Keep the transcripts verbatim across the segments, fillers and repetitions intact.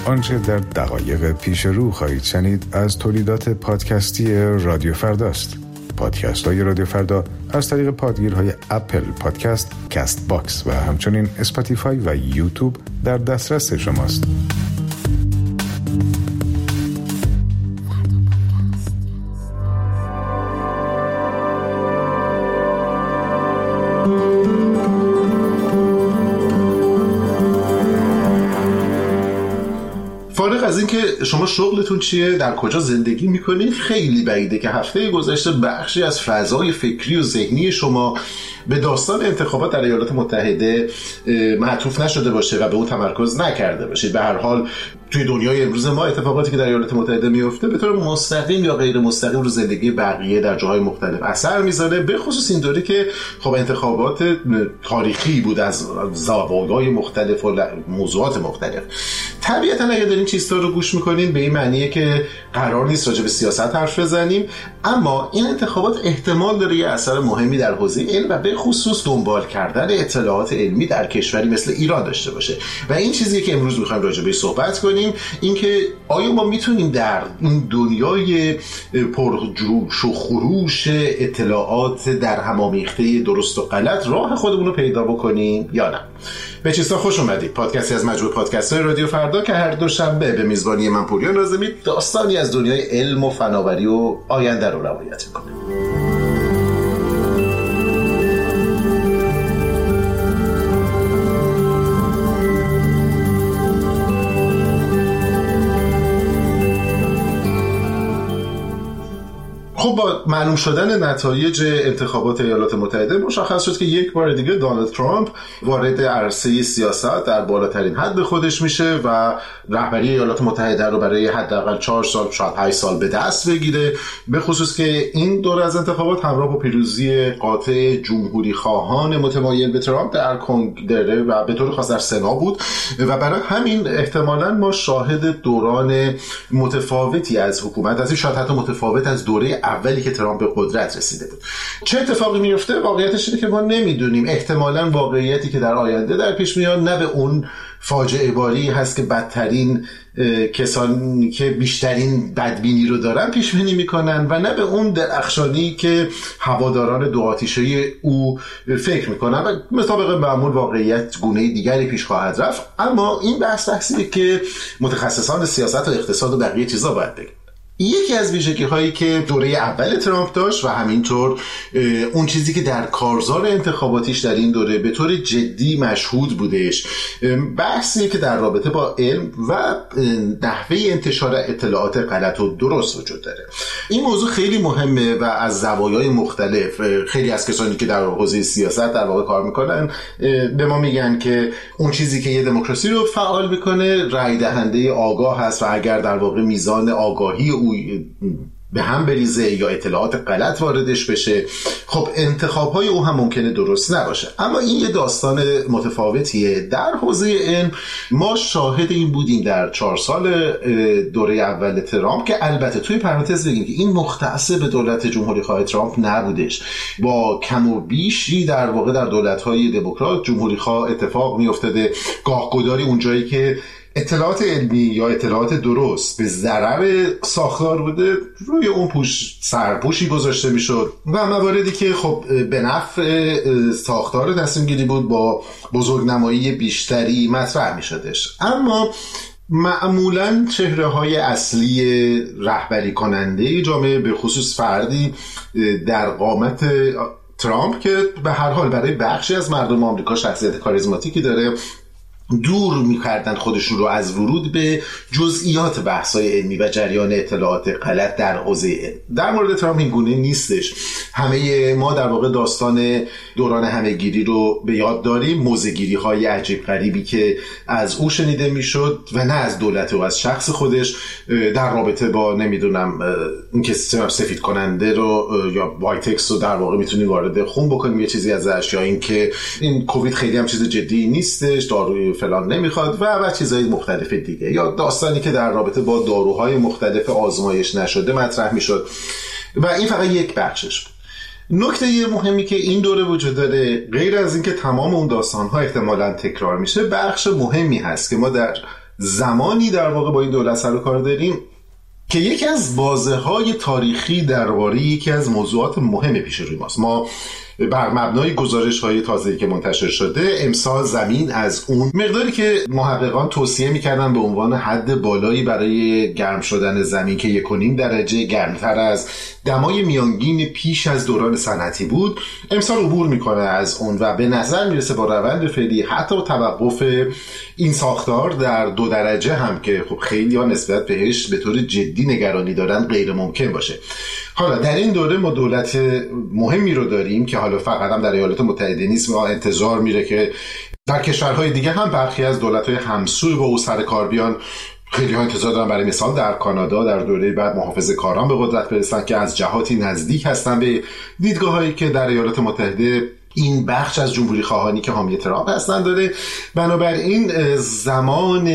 آنچه در دقایق پیش رو خواهید شنید از تولیدات پادکستی رادیو فرداست. پادکست های رادیو فردا از طریق پادگیرهای اپل پادکست، کست باکس و همچنین اسپاتیفای و یوتیوب در دسترس شماست. فارغ از این که شما شغلتون چیه، در کجا زندگی میکنید، خیلی بعیده که هفته گذشته بخشی از فضای فکری و ذهنی شما به داستان انتخابات در ایالات متحده معطوف نشده باشه و به اون تمرکز نکرده باشید. به هر حال توی دنیای امروز ما اتفاقاتی که در ایالات متحده میفته به طور مستقیم یا غیر مستقیم رو زندگی بقیه در جاهای مختلف اثر میذاره، به خصوص این دوره که خب انتخابات تاریخی بود از زوایای مختلف و موضوعات مختلف. طبیعتا اگه دارین چیزها رو گوش میکنین به این معنیه که قرار نیست راجع به سیاست حرف بزنیم، اما این انتخابات احتمال داره یه اثر مهمی در حوزه علم و به خصوص دنبال کردن اطلاعات علمی در کشوری مثل ایران داشته باشه. و این چیزی که امروز میخوایم راجع بهش صحبت کنیم اینکه آیا ما میتونیم در این دنیای پرجوش و خروش اطلاعات در همامیخته درست و غلط راه خودمون رو پیدا بکنیم یا نه. به چیزها خوش اومدید. پادکستی از مجموعه پادکست‌های رادیو فردا که هر دوشنبه به میزبانی من پوریان رازمی داستانی از دنیای علم و فناوری و آینده رو روایت می‌کنه. خب با معلوم شدن نتایج انتخابات ایالات متحده مشخص شد که یک بار دیگه دونالد ترامپ وارد عرصه سیاست در بالاترین حد خودش میشه و رهبری ایالات متحده رو برای حداقل چهار سال شاید هشت سال به دست بگیره، به خصوص که این دور از انتخابات همراه با پیروزی قاطع جمهوری خواهان متمایل به ترامپ در کنگره و به طور خاص در سنا بود و برای همین احتمالاً ما شاهد دوران متفاوتی از حکومت هستیم، شاید حتی متفاوت از دوره اولی که ترامپ به قدرت رسیده بود. چه اتفاقی میفته؟ واقعیتش اینه که ما نمیدونیم. احتمالاً واقعیتی که در آینده در پیش میاد نه به اون فاجعه باری هست که بدترین کسانی که بیشترین بدبینی رو دارن پیش بینی میکنن و نه به اون درخشانی که هواداران دو آتیشه او فکر میکنن و مطابق معمول واقعیت گونه دیگری پیش خواهد رفت. اما این بحث بحثیه که متخصصان سیاست و اقتصاد و بقیه چیزا باید بگن. یکی از ویژگی هایی که دوره اول ترامپ داشت و همینطور اون چیزی که در کارزار انتخاباتیش در این دوره به طور جدی مشهود بودش، بحثیه که در رابطه با علم و نحوه انتشار اطلاعات غلط و درست وجود داره. این موضوع خیلی مهمه و از زوایای مختلف خیلی از کسانی که در حوزه سیاست در واقع کار میکنن به ما میگن که اون چیزی که یه دموکراسی رو فعال میکنه رای دهنده آگاه هست و اگر در واقع میزان آگاهی او به هم بریزه یا اطلاعات غلط واردش بشه، خب انتخاب‌های او هم ممکنه درست نباشه. اما این یه داستان متفاوتیه. در حوزه علم ما شاهد این بودیم در چهار سال دوره اول ترامپ که البته توی پرانتز بگیم که این مختص به دولت جمهوری خواه ترامپ نبودش، با کم و بیشی در واقع در دولت‌های دموکرات جمهوری خواه اتفاق می‌افتاده. گاهگداری اونجایی که اطلاعات علمی یا اطلاعات درست به ضرر ساختار بوده روی اون پوش سرپوشی گذاشته میشد و مواردی که خب به نفع ساختار تصمیم گیری بود با بزرگنمایی بیشتری مطرح میشدش. اما معمولاً چهره های اصلی رهبری کننده جامعه به خصوص فردی در قامت ترامپ که به هر حال برای بخشی از مردم آمریکا شخصیت کاریزماتیکی داره دور می‌کردن خودشون رو از ورود به جزئیات بحث‌های علمی و جریان اطلاعات غلط در حوزه علم. در مورد ترامپ این گونه نیستش. همه ما در واقع داستان دوران همه‌گیری رو به یاد داریم، موضع‌گیری‌های عجیب غریبی که از او شنیده میشد و نه از دولت و از شخص خودش در رابطه با نمیدونم اینکه سفید کننده رو یا وایتکس رو در واقع میتونیم وارد خون بکنیم یه چیزی ازش، یا اینکه این کووید خیلی هم چیز جدی نیستش، داروی فلان نمیخواد و و چیزهای مختلف دیگه، یا داستانی که در رابطه با داروهای مختلف آزمایش نشده مطرح میشد و این فقط یک بخشش بود. نکته مهمی که این دوره وجود داره، غیر از اینکه تمام اون داستان‌ها احتمالاً تکرار میشه، بخش مهمی هست که ما در زمانی در واقع با این دولت سر و کار داریم که یکی از بازه‌های تاریخی درباره یکی از موضوعات مهم پیش روی ماست. ما بر مبنای گزارش‌های تازه‌ای که منتشر شده امسال زمین از اون مقداری که محققان توصیه می‌کردن به عنوان حد بالایی برای گرم شدن زمین که یک و نیم درجه گرمتر از دمای میانگین پیش از دوران صنعتی بود، امسال عبور می‌کنه از اون و به نظر میرسه با روند فعلی حتی توقف این ساختار در دو درجه هم که خب خیلی‌ها نسبت بهش به طور جدی نگرانی دارن غیر ممکن باشه. حالا در این دوره ما دولت مهمی رو داریم که حالا فقط هم در ایالات متحده نیست، ما انتظار میره که در کشورهای دیگه هم برخی از دولت‌های همسوی با او سر کار بیان. خیلی ها انتظار دارن برای مثال در کانادا در دوره بعد محافظه‌کاران به قدرت برسن که از جهاتی نزدیک هستن به دیدگاه‌هایی که در ایالات متحده این بخش از جمهوری خواهانی که حامی ترامپ هستن داره. بنابراین زمان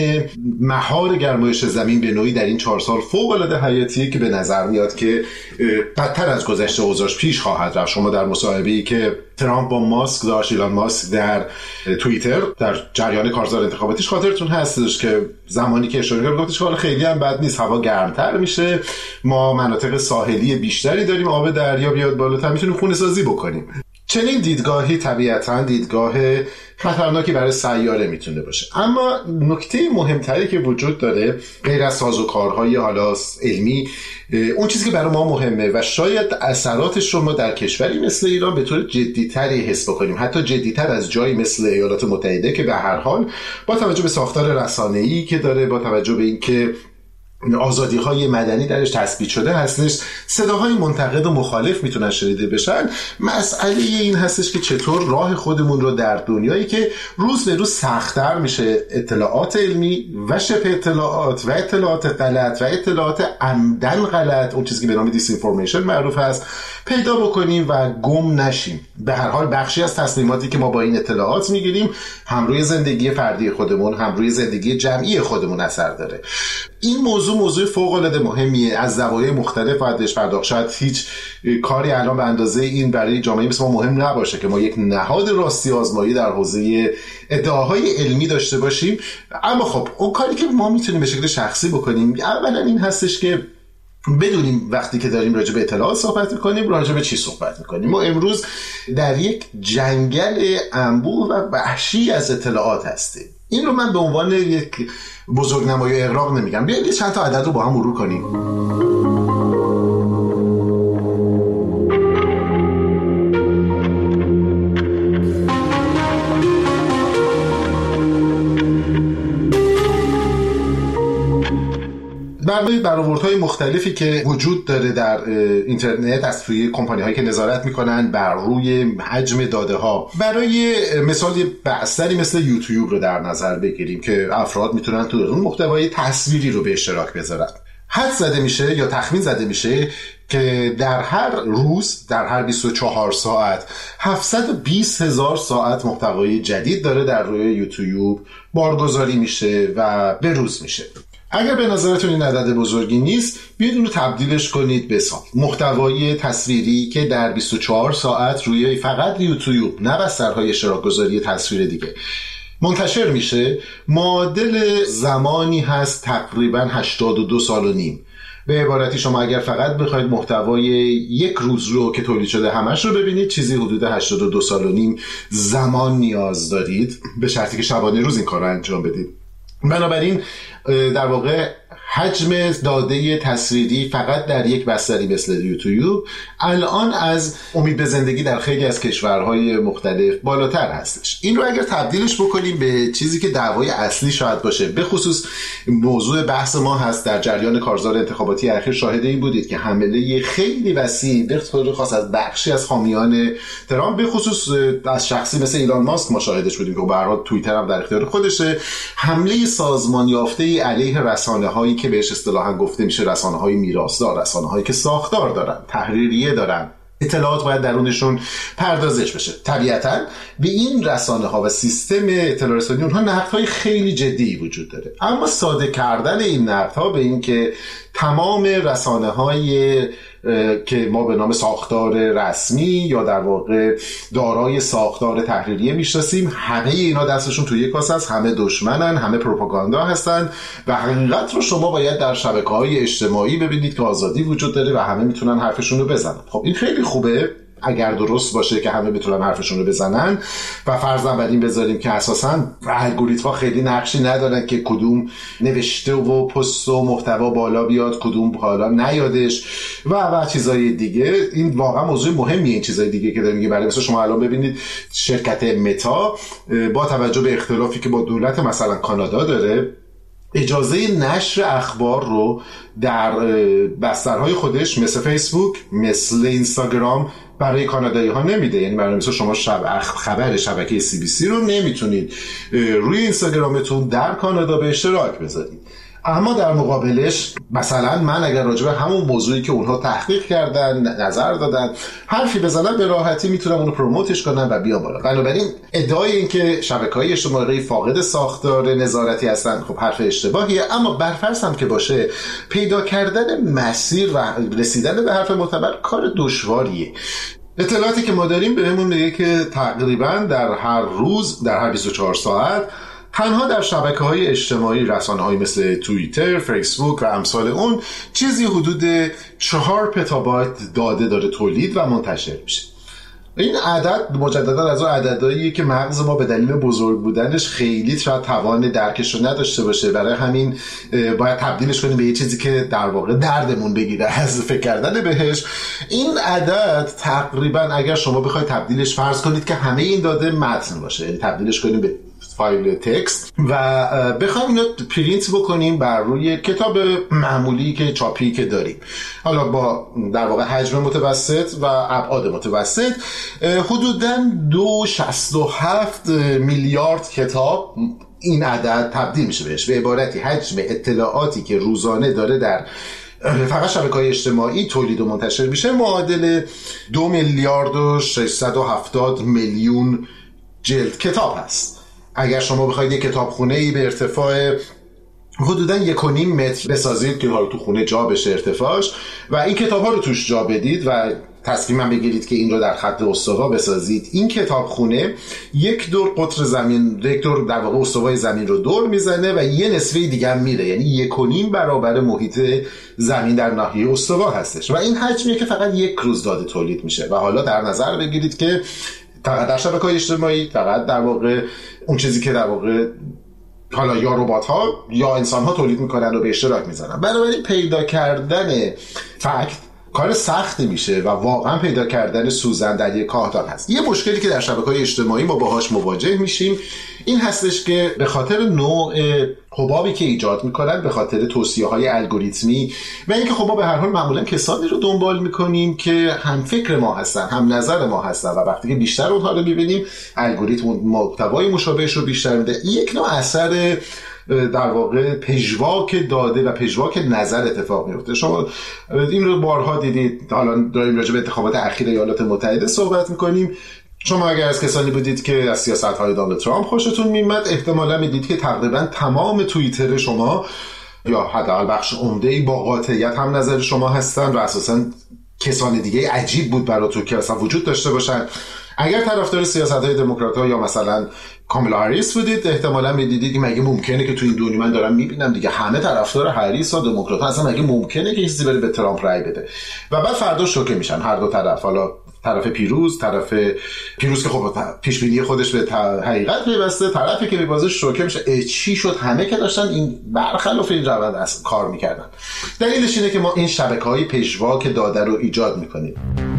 مهار گرمایش زمین به نوعی در این چهار سال فوق‌العاده حیاتیه که به نظر میاد که بدتر از گذشته اوضاعش پیش خواهد رفت. شما در مصاحبه‌ای که ترامپ با ماسک داشت، ایلان ماسک در توییتر در جریان کارزار انتخاباتیش، خاطرتون هستش که زمانی که اشاره کرد گفتش حالا خیلی هم بد نیست، هوا گرمتر میشه، ما مناطق ساحلی بیشتری داریم، آب دریا بیاد بالاتر، میتونیم خونه‌سازی بکنیم. چنین دیدگاهی طبیعتاً دیدگاه خطرناکی برای سیاره میتونه باشه. اما نکته مهمتری که وجود داره غیر از سازوکارهای حالا علمی، اون چیزی که برای ما مهمه و شاید اثراتش رو ما در کشوری مثل ایران به طور جدی‌تری حس بکنیم، حتی جدی‌تر از جایی مثل ایالات متحده که به هر حال با توجه به ساختار رسانه‌ای که داره، با توجه به اینکه آزادی‌های مدنی درش تثبیت شده هستش، صداهای منتقد و مخالف میتونن شنیده بشن. مسئله این هستش که چطور راه خودمون رو در دنیایی که روز به روز سخت‌تر میشه اطلاعات علمی و شبه اطلاعات و اطلاعات غلط و اطلاعات عمدن غلط، اون چیزی که به نام دیس اینفورمیشن معروف است، پیدا بکنیم و گم نشیم. به هر حال بخشی از تصمیماتی که ما با این اطلاعات میگیریم هم روی زندگی فردی خودمون هم روی زندگی جمعی خودمون اثر داره. این موضوع موضوع فوق‌العاده مهمیه، از زوایای مختلف باید بهش پرداخت. شاید هیچ کاری الان به اندازه این برای جامعه مثل ما مهم نباشه که ما یک نهاد راستی آزمایی در حوزه ادعاهای علمی داشته باشیم. اما خب اون کاری که ما میتونیم به شکل شخصی بکنیم اولا این هستش که بدونیم وقتی که داریم راجع به اطلاعات صحبت می‌کنیم راجع به چی صحبت می‌کنیم. ما امروز در یک جنگل انبوه و وحشی از اطلاعات هستیم. این رو من به عنوان یک بزرگنمای اغراق نمیگم. بیایید چند تا عدد رو با هم مرور کنیم. برای برآوردهای مختلفی که وجود داره در اینترنت از سوی کمپانی‌هایی که نظارت میکنن بر روی حجم داده ها، برای مثال یه بستری مثل یوتیوب رو در نظر بگیریم که افراد میتونن تو اون محتوای تصویری رو به اشتراک بذارن. حد زده میشه یا تخمین زده میشه که در هر روز در هر بیست و چهار ساعت هفتصد و بیست هزار ساعت محتوای جدید داره در روی یوتیوب بارگذاری میشه و به روز میشه. اگر به نظرتون این عدد بزرگی نیست، بیاید اون رو تبدیلش کنید به سال. محتوای تصویری که در بیست و چهار ساعت روی فقط یوتیوب، نه بسترهای اشتراک گذاری تصویر دیگه، منتشر میشه، معادل زمانی هست تقریباً هشتاد و دو سال و نیم. به عبارتی شما اگر فقط بخواید محتوای یک روز رو که تولید شده همش رو ببینید، چیزی حدود هشتاد و دو سال و نیم زمان نیاز دارید، به شرطی که شبانه روز این کار رو انجام بدید. بنابراین در واقع حجم داده تصویری فقط در یک بستری مثل یوتیوب الان از امید به زندگی در خیلی از کشورهای مختلف بالاتر هستش. این رو اگر تبدیلش بکنیم به چیزی که دعوای اصلی شاید باشه، به خصوص موضوع بحث ما هست در جریان کارزار انتخاباتی اخیر، شاهد این بودید که حمله خیلی وسیع به طور خاص از بخشی از حامیان ترامپ، به خصوص از شخصی مثل ایلان ماسک ما شاهدش بودیم که به هر حال توییتر هم در اختیار خودشه، حمله سازمان یافته‌ای علیه رسانه‌هایی که بهش اصطلاحاً گفته میشه رسانه‌های میراثدار، رسانه‌هایی که ساختار دارن، تحریریه دارن، اطلاعات باید درونشون پردازش بشه. طبیعتاً به این رسانه‌ها و سیستم اطلاع رسانی اونها نقدهای خیلی جدی وجود داره، اما ساده کردن این نقدها به این که تمام رسانه های که ما به نام ساختار رسمی یا در واقع دارای ساختار تحریریه میشناسیم، همه اینا دستشون توی یک کاسه است، همه دشمنن، همه پروپاگاندا هستن و حقیقت رو شما باید در شبکه‌های اجتماعی ببینید که آزادی وجود داره و همه میتونن حرفشون رو بزنن. خب این خیلی خوبه اگر درست باشه که همه بتونن حرفشون رو بزنن و فرضاً بر این بذاریم که اساساً الگوریتم‌ها خیلی نقشی ندارن که کدوم نوشته و پست و محتوا بالا بیاد، کدوم حالا نیادش و و چیزای دیگه. این واقعا موضوع مهمیه. این چیزای دیگه که داریم میگه، برای مثلا شما الان ببینید شرکت متا با توجه به اختلافی که با دولت مثلا کانادا داره، اجازه نشر اخبار رو در بسترهای خودش مثل فیسبوک، مثل اینستاگرام برای کانادایی ها نمیده. یعنی برای مثلا شما شب خبر شبکه سی بی سی رو نمیتونید روی اینستاگرامتون در کانادا به اشتراک بذارید. اما در مقابلش مثلا من اگر راجع به همون موضوعی که اونها تحقیق کردن نظر دادن حرفی بزنم، به راحتی میتونم اونو پروموتش کنم و بیام بالا. بنابراین ادعای این که شبکه‌های اجتماعی فاقد ساختار نظارتی هستن خب حرف اشتباهیه. اما برفرض هم که باشه، پیدا کردن مسیر و رسیدن به حرف معتبر کار دشواریه. اطلاعاتی که ما داریم بهمون میگه که تقریبا در هر روز، در هر بیست و چهار ساعت، تنها در شبکه‌های اجتماعی، رسانه‌های مثل توییتر، فیسبوک و امثال اون، چیزی حدود چهار پتابایت داده داره تولید و منتشر میشه. این عدد مجددا از اون عددهاییه که مغز ما به دلیل بزرگ بودنش خیلی شاید توان درکش رو نداشته باشه، برای همین باید تبدیلش کنیم به یه چیزی که در واقع دردمون بگیره از فکر کردن بهش. این عدد تقریبا اگر شما بخواید تبدیلش، فرض کنید که همه این داده متن باشه، یعنی تبدیلش کنیم به فایل تکست و بخوایم اینو پرینت بکنیم بر روی کتاب معمولی که چاپی که داریم، حالا با در واقع حجم متوسط و ابعاد متوسط، حدوداً دو شصت و هفت میلیارد کتاب این عدد تبدیل میشه بهش. به عبارتی حجم اطلاعاتی که روزانه داره در فقط شبکه‌های اجتماعی تولید و منتشر میشه معادل دو میلیارد و ششصد و هفتاد میلیون جلد کتاب هست. اگر شما بخواید یک کتابخونه‌ای به ارتفاع حدوداً یک و نیم متر بسازید که حالا تو خونه جا بشه ارتفاعش و این کتاب‌ها رو توش جا بدید و تصمیم بگیرید که این رو در خط استوا بسازید، این کتابخونه یک دور قطر زمین، یک دور در واقع استوای زمین رو دور میزنه و یه نصفه دیگه هم میره، یعنی یک و نیم برابر محیط زمین در ناحیه استوا هستش و این حجمیه که فقط یک روز داده تولید میشه. و حالا در نظر بگیرید که فقط در شبکه‌های اجتماعی، فقط در واقع اون چیزی که در واقع حالا یا ربات‌ها یا انسان‌ها تولید میکنن و به اشتراک میذارن. بنابراین پیدا کردن فکت کار سختی میشه و واقعا پیدا کردن سوزن در یک کاهدان هست. یه مشکلی که در شبکه‌های اجتماعی ما باهاش مواجه میشیم این هستش که به خاطر نوع حبابی که ایجاد میکنن، به خاطر توصیه‌های الگوریتمی و اینکه خب ما به هر حال معمولا کسانی رو دنبال میکنیم که هم فکر ما هستن، هم نظر ما هستن و وقتی که بیشتر اونها رو میبینیم، الگوریتم محتوای مشابهش رو بیشتر میده. یک نوع اثر در واقع پژواک داده و پژواک نظر اتفاق میفته. شما این رو بارها دیدید. حالا داریم راجع به انتخابات اخیر ایالات متحده صحبت میکنیم. شما اگر از کسانی بودید که از سیاست‌های دونالد ترامپ خوشتون میومد، احتمالاً میدید که تقریباً تمام توییتر شما یا حداقل بخش عمده‌ای با قاطعیت هم نظر شما هستن و اساساً کسان دیگه عجیب بود براتون که اصلا وجود داشته باشن. اگر طرفدار سیاست‌های دموکرات‌ها یا مثلا کاملا هریس بودید، احتمالاً می‌دیدید که مگه ممکنه که تو این دنیا من دارم می‌بینم دیگه همه طرفدار هریس و دموکرات‌ها، اصلا مگه ممکنه که کسی بره به ترامپ رای بده؟ و بعد فردا شوکه میشن هر دو طرف، حالا طرف پیروز، طرف پیروز که خب پیشبینی خودش به حقیقت پیوسته، طرفی که می‌بازه شوکه میشه. چی شد؟ همه که داشتن این برخلاف این روند اصلا کار می‌کردن. دلیلش اینه که ما این شبکه‌های پژواک داده رو ایجاد می‌کنیم.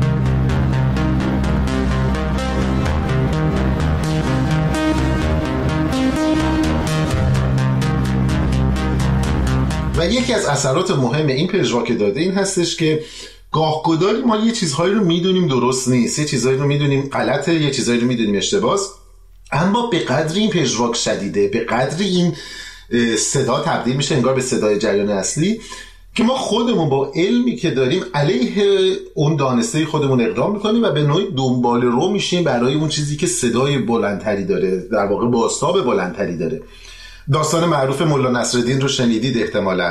و یکی از اثرات مهم این پژواک داده این هستش که گاه‌گداری ما یه چیزهایی رو میدونیم درست نیست، یه چیزهایی رو میدونیم غلطه، یه چیزهایی رو میدونیم اشتباهه، اما به قدری این پژواک شدیده، به قدری این صدا تبدیل میشه انگار به صدای جریان اصلی که ما خودمون با علمی که داریم علیه اون دانسته خودمون اقدام میکنیم و به نوعی دنبال رو میشیم برای اون چیزی که صدای بلندتری داره، در واقع بازتاب بلندتری داره. داستان معروف مولا نصرالدین رو شنیدید احتمالاً.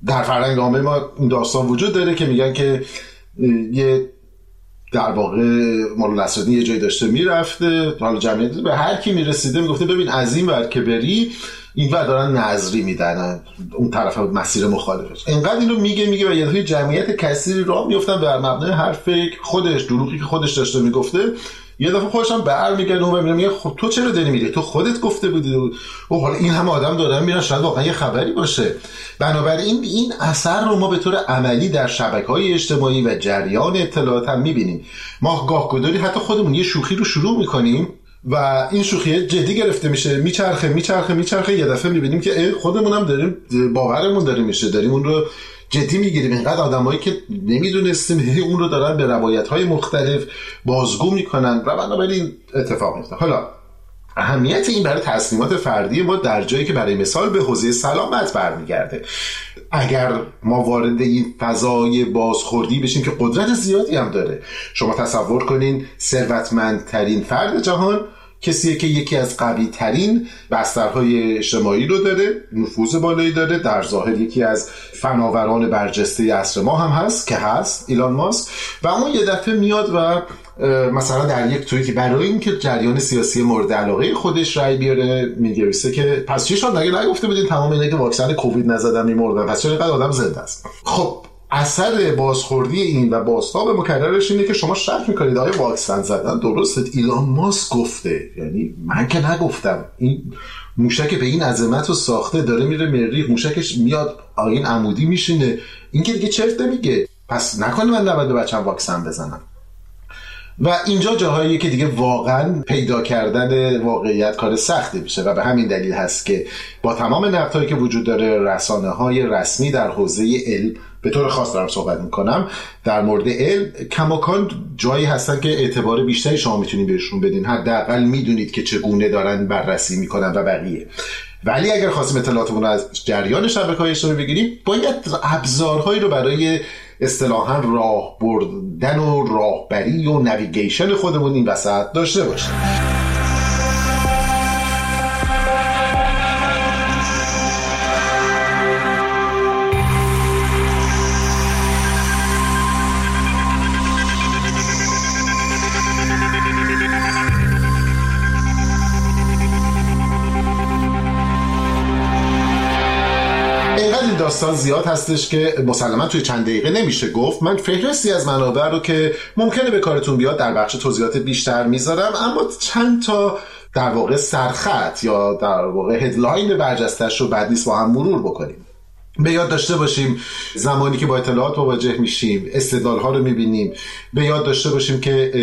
در فرهنگ عامه ما این داستان وجود داره که میگن که یه در واقع مولانا نصرالدین یه جایی داشته میرفته، حالا جمعیت به هر کی میرسیده میگفته ببین از این ور که بری این ور دارن نظری میدن اون طرف مسیر مخالفش. اینقدر اینو میگه میگه و یه دفعه جمعیت کثیری راه میافتن بر مبنای حرف خودش، دروغی که خودش داشته میگفته. یه دفعه خودش هم برمیگرده و میگه خب تو چرا داری میری؟ تو خودت گفته بودی. و حالا این همه آدم دارن میرن، شاید واقعا یه خبری باشه. بنابراین این اثر رو ما به طور عملی در شبکه‌های اجتماعی و جریان اطلاعات هم میبینیم. ما گاهگداری حتی خودمون یه شوخی رو شروع میکنیم و این شوخی جدی گرفته میشه، میچرخه میچرخه میچرخه یه دفعه میبینیم که خودمون هم داریم، باورمون داره میشه، داریم اون رو جدی میگیریم. اینقدر آدمایی که نمیدونستیم اون رو دارن به روایت‌های مختلف بازگو میکنن و بنابراین اتفاق میفته. حالا اهمیت این برای تصمیمات فردی ما در جایی که برای مثال به حوزه سلامت برمیگرده. اگر ما وارد این فضای بازخوردی بشیم که قدرت زیادی هم داره، شما تصور کنین ثروتمندترین فرد جهان کسیه که یکی از قوی ترین بسترهای اجتماعی رو داره، نفوذ بالایی داره، در ظاهر یکی از فناوران برجسته عصر ما هم هست که هست ایلان ماسک. و اون یه دفعه میاد و مثلا در یک توییتی برای اینکه جریان سیاسی مورد علاقه خودش رای بیاره میگه که پس چی شد نگه نگفته بودین تمام اینا که واکسن کووید نزدن میمردن، پس چرا اینقدر آدم زنده است؟ خب اثر بازخوردی این و بازتاب مکررش اینه که شما شک میکنید آیا واکسن زدن درسته؟ ایلان ماسک گفته، یعنی من که نگفتم. این موشک به این عظمت رو ساخته، داره میره مریخ، موشکش میاد آین عمودی میشینه، این که دیگه چرت نمیگه. پس نکنه من نباید بچه‌م واکسن بزنم. و اینجا جاهاییه که دیگه واقعا پیدا کردن واقعیت کار سختی میشه و به همین دلیل هست که با تمام نقدهایی که وجود داره، رسانه‌های رسمی در حوزه علم به طور خاص دارم صحبت میکنم در مورد علم، کماکان جایی هستن که اعتبار بیشتری شما میتونید بهشون بدین، حداقل میدونید که چگونه دارن بررسی میکنن و بقیه. ولی اگر خواستیم اطلاعاتمون رو از جریان شبکه‌های اجتماعی بگیریم، باید ابزارهایی رو برای اصطلاحاً راه بردن و راهبری و نویگیشن خودمون این وسط داشته باشیم. داستان زیاد هستش که مسلماً توی چند دقیقه نمیشه گفت. من فهرستی از منابع رو که ممکنه به کارتون بیاد در بخش توضیحات بیشتر میذارم، اما چند تا در واقع سرخط یا در واقع هدلاین برجسته‌اش رو بعد نیست با هم مرور بکنیم. به یاد داشته باشیم زمانی که با اطلاعات مواجه میشیم استدلال‌ها رو میبینیم، به یاد داشته باشیم که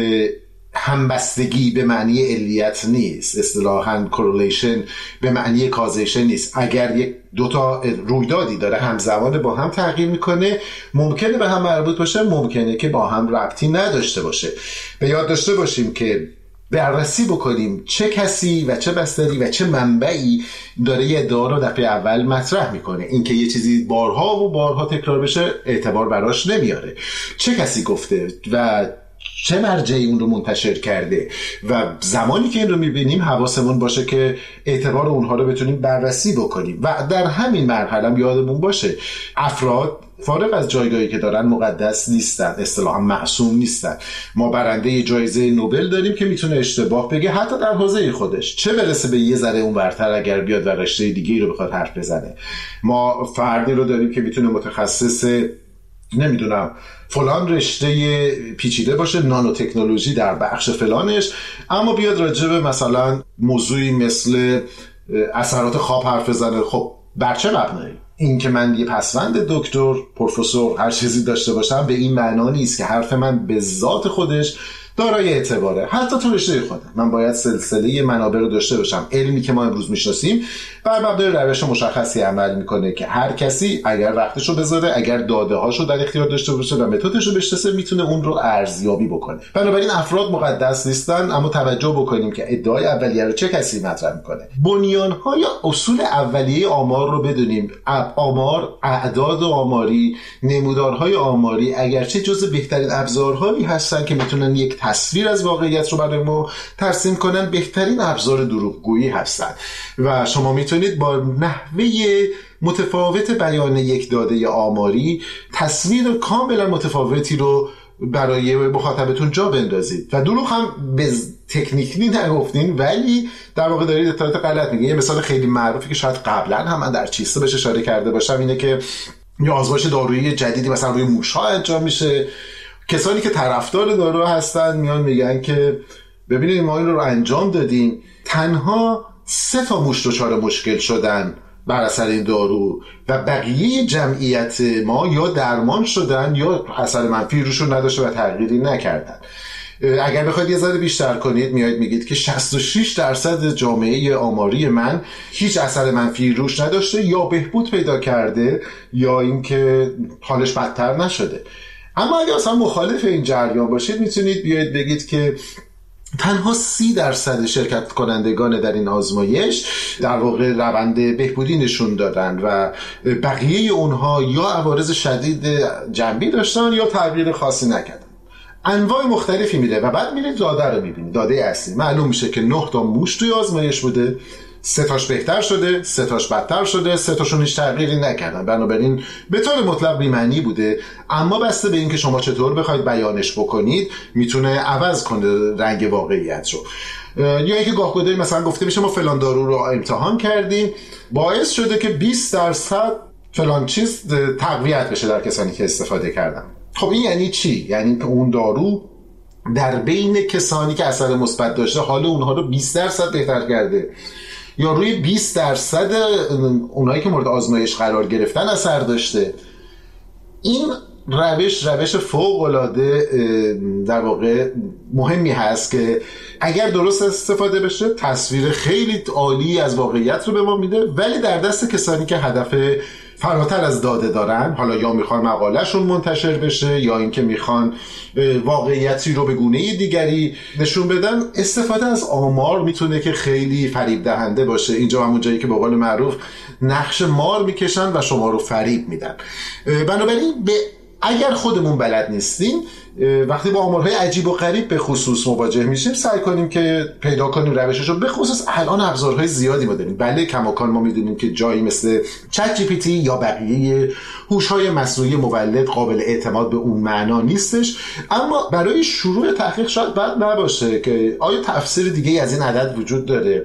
همبستگی به معنی علیت نیست، اصطلاحاً correlation به معنی کازیشن نیست. اگر یک دوتا رویدادی داره همزمان با هم تغییر میکنه، ممکنه به هم مربوط باشه، ممکنه که با هم ربطی نداشته باشه. به یاد داشته باشیم که بررسی بکنیم چه کسی و چه بستری و چه منبعی داره یه ادعا رو دفعه اول مطرح میکنه. اینکه یه چیزی بارها و بارها تکرار بشه اعتبار براش نمیاره. چه کسی گفته و چه مرجعی اون رو منتشر کرده و زمانی که این رو میبینیم حواسمون باشه که اعتبار اونها رو بتونیم بررسی بکنیم. و در همین مرحله هم یادمون باشه افراد فارغ از جایگاهی که دارن مقدس نیستن، اصطلاحا معصوم نیستن. ما برنده جایزه نوبل داریم که میتونه اشتباه بگه حتی در حوزه خودش، چه برسه به یه ذره اون برتر اگر بیاد و رشته دیگه‌ای رو بخواد حرف بزنه. ما فردی رو داریم که میتونه متخصص نمیدونم فلان رشته پیچیده باشه، نانو تکنولوژی در بخش فلانش، اما بیاد راجع به مثلا موضوعی مثل اثرات خواب حرف بزنه. خب بر چه مبنایی؟ این که من یه پسوند دکتر، پروفسور، هر چیزی داشته باشم به این معنا نیست که حرف من به ذات خودش دارای اعتباره. حتی تو رشته خودم من باید سلسله منابع رو داشته باشم. علمی که ما امروز میشناسیم بر مبنای روش مشخصی عمل میکنه که هر کسی اگر وقتشو بذاره، اگر داده هاشو در اختیار داشته باشه و متدشو بشناسه، میتونه اون رو ارزیابی بکنه. بنابراین افراد مقدس نیستن، اما توجه بکنیم که ادعای اولیه رو چه کسی مطرح میکنه. بنیان‌ها یا اصول اولیه آمار رو بدونیم. آمار، اعداد آماری، نمودارهای آماری اگرچه جزء بهترین ابزارهایی هستن که میتونن یک تصویر از واقعیت رو برای ما ترسیم کنن، بهترین ابزار دروغگویی هستن و شما میتونید با نحوه متفاوت بیان یک داده آماری تصویر کاملا متفاوتی رو برای مخاطبتون جا بندازید. و دروغ هم به تکنیکی نگفتین، ولی در واقع دارید اطلاعات غلط میگین. یه مثال خیلی معروفی که شاید قبلا هم من در چیسته بهش اشاره کرده باشم اینه که یه آزمایش دارویی جدیدی مثلا روی موش‌ها انجام میشه، کسانی که طرفدار دارو هستن میان میگن که ببینید ما این رو انجام دادیم، تنها سه تا موش دچار مشکل شدن بر اثر این دارو و بقیه جمعیت ما یا درمان شدن یا اثر منفی روشون نداشته و تغییری نکردن. اگر بخواید یه ذره بیشتر کنید میایید میگید که شصت و شش درصد جامعه آماری من هیچ اثر منفی روش نداشته یا بهبود پیدا کرده یا اینکه حالش بدتر نشده. اما اگر اصلا مخالف این جریان باشید میتونید بیایید بگید که تنها سی درصد شرکت کنندگان در این آزمایش در واقع روند بهبودی نشون دادن و بقیه اونها یا عوارض شدید جنبی داشتن یا تغییر خاصی نکردن. انواع مختلفی میده و بعد میرید داده رو میبینید. داده اصلی معلوم میشه که نه تا موش توی آزمایش بوده، سه تاش بهتر شده، سه تاش بدتر شده، سه تاشون هیچ تغییری نکردن. بنابراین به طور مطلق بی‌معنی بوده، اما بسته به اینکه شما چطور بخواید بیانش بکنید میتونه عوض کنه رنگ واقعیت رو. یا اینکه گاه‌گداری مثلا گفته میشه ما فلان دارو رو امتحان کردیم باعث شده که بیست درصد فلان چیز تقویت بشه در کسانی که استفاده کردن. خب این یعنی چی؟ یعنی که اون دارو در بین کسانی که اثر مثبت داشته حال اونها رو بیست درصد بهتر کرده یا روی بیست درصد اونایی که مورد آزمایش قرار گرفتن اثر داشته. این روش روش فوق‌العاده در واقع مهمی هست که اگر درست استفاده بشه تصویر خیلی عالی از واقعیت رو به ما میده، ولی در دست کسانی که هدف فراتر از داده دارن، حالا یا میخوان مقالهشون منتشر بشه یا اینکه میخوان واقعیتی رو به گونه دیگری نشون بدن، استفاده از آمار میتونه که خیلی فریب دهنده باشه. اینجا همون جایی که به قول معروف نقش مار میکشن و شما رو فریب میدن. بنابراین به اگر خودمون بلد نیستیم وقتی با آمارهای عجیب و غریب به خصوص مواجه میشیم سعی کنیم که پیدا کنیم روششو. به خصوص الان ابزارهای زیادی ما داریم. بله کماکان ما میدونیم که جایی مثل چت جی پی تی یا بقیه هوش‌های مصنوعی مولد قابل اعتماد به اون معنا نیستش، اما برای شروع تحقیق شاید بد نباشه که آیا تفسیر دیگه از این عدد وجود داره.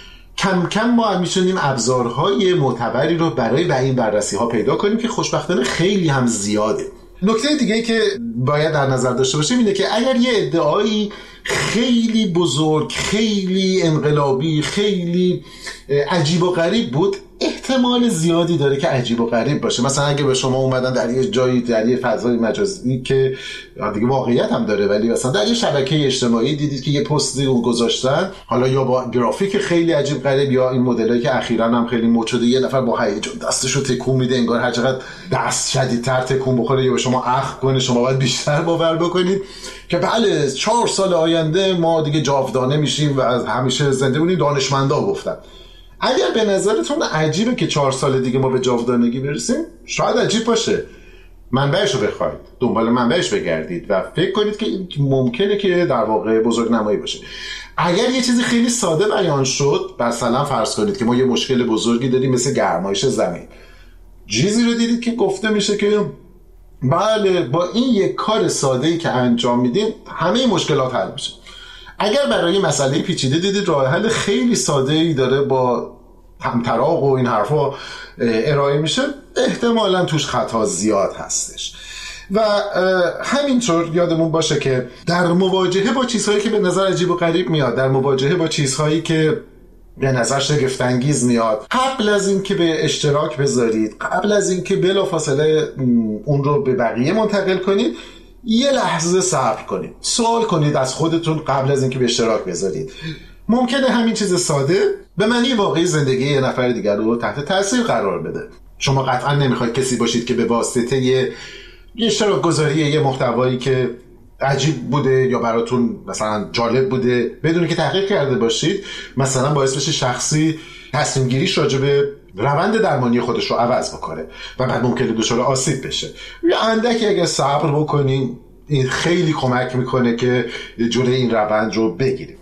کم کم ما هم میتونیم ابزارهای معتبری رو برای به این بررسی ها پیدا کنیم که خوشبختانه خیلی هم زیاده. نکته دیگه که باید در نظر داشته باشیم اینه که اگر یه ادعایی خیلی بزرگ، خیلی انقلابی، خیلی عجیب و غریب بود، احتمال زیادی داره که عجیب و غریب باشه. مثلا اگه به شما اومدن در یه جایی در یه فضای مجازی که دیگه واقعیت هم داره ولی مثلا در یه شبکه اجتماعی دیدید که یه پستی رو گذاشتن، حالا یا با گرافیک خیلی عجیب غریب یا این مدلایی که اخیراً هم خیلی مد شده یه نفر با هیجان دستشو تکون میده انگار هر چقدر دست شدیدتر تکون بخوره یا به شما اخ کنه شما باید بیشتر باور بکنید که بله چهار سال آینده ما دیگه جاودانه میشیم و از همیشه زنده بودیم. دانشمندا گفتن. اگر به نظرتون عجیبه که چهار سال دیگه ما به جاودانگی برسیم، شاید عجیب باشه. منبعش رو بخواید، دنبال منبعش بگردید و فکر کنید که ممکنه که در واقع بزرگ نمایی باشه. اگر یه چیزی خیلی ساده بیان شد، مثلا فرض کنید که ما یه مشکل بزرگی داریم مثل گرمایش زمین، چیزی رو دیدید که گفته میشه که بله با این یک کار ساده‌ای که انجام میدیم همه مشکلات حل میشه. اگر برای مسئله پیچیده دیدید راه حل خیلی ساده‌ای داره با همطراق و این حرفا ارائه میشه، احتمالاً توش خطا زیاد هستش. و همینطور یادمون باشه که در مواجهه با چیزهایی که به نظر عجیب و غریب میاد، در مواجهه با چیزهایی که به نظر شگفت انگیز میاد، قبل از این که به اشتراک بذارید، قبل از این که بلافاصله اون رو به بقیه منتقل کنید، یه لحظه صبر کنید، سوال کنید از خودتون قبل از اینکه به اشتراک بذارید. ممکنه همین چیز ساده به معنی واقعی زندگی یه نفر دیگر رو تحت تاثیر قرار بده. شما قطعا نمیخواید کسی باشید که به واسطه یه اشتراک گذاری یه محتوایی که عجیب بوده یا براتون مثلا جالب بوده بدون که تحقیق کرده باشید مثلا باعث بشه شخصی تصمیم گیریش راجع به روند درمانی خودش رو عوض بکنه و بعد ممکنه دچار آسیب بشه. یا اندکی اگه صبر بکنین این خیلی کمک میکنه که جلوی این روند رو بگیریم.